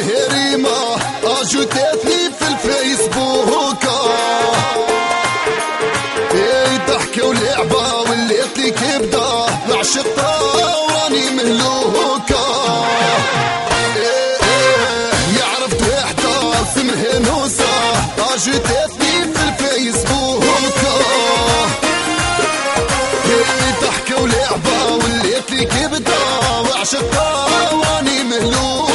هريمة اجوتتني في الفيسبوك. ضحكة ولعبة وليت لي كبدة وعشقتها وراني مهلوكة. عرفت وحدة اسمها نوسة اجوتتني في الفيسبوك. ضحكة ولعبة وليت لي كبدة وعشقتها وراني مهلوكة.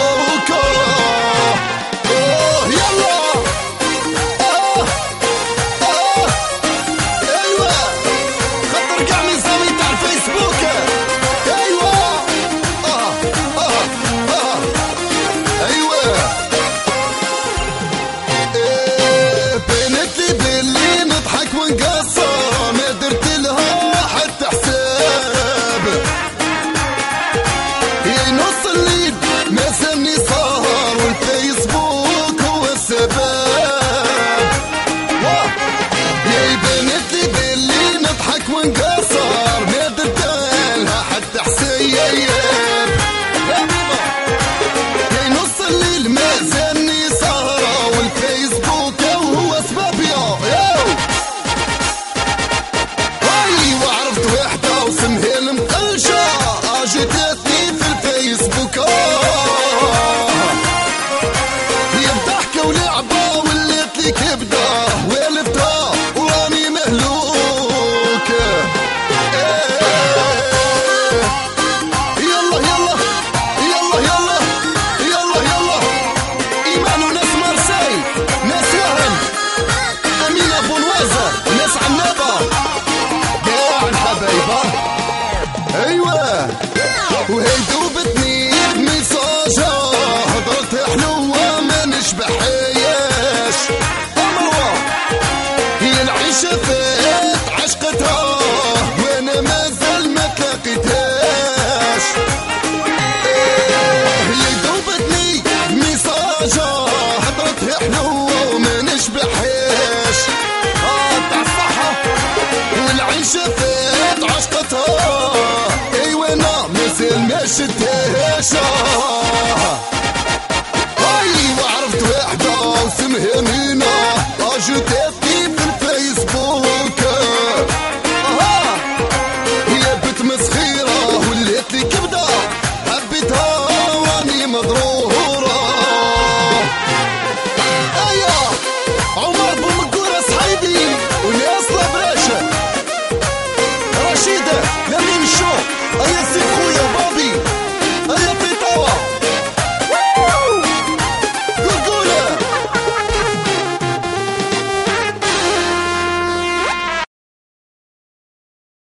وهي دوبتني بمساجة هضرتها حلوة ما نشبحياش. أمروة هي العيشة فات عشقتها وانا مازال ما تلاقيتهاش. هي دوبتني بمساجة هضرتها حلوة ما نشبحياش. تاع الصحة والعيشة فات عشقتها ما شتهاش.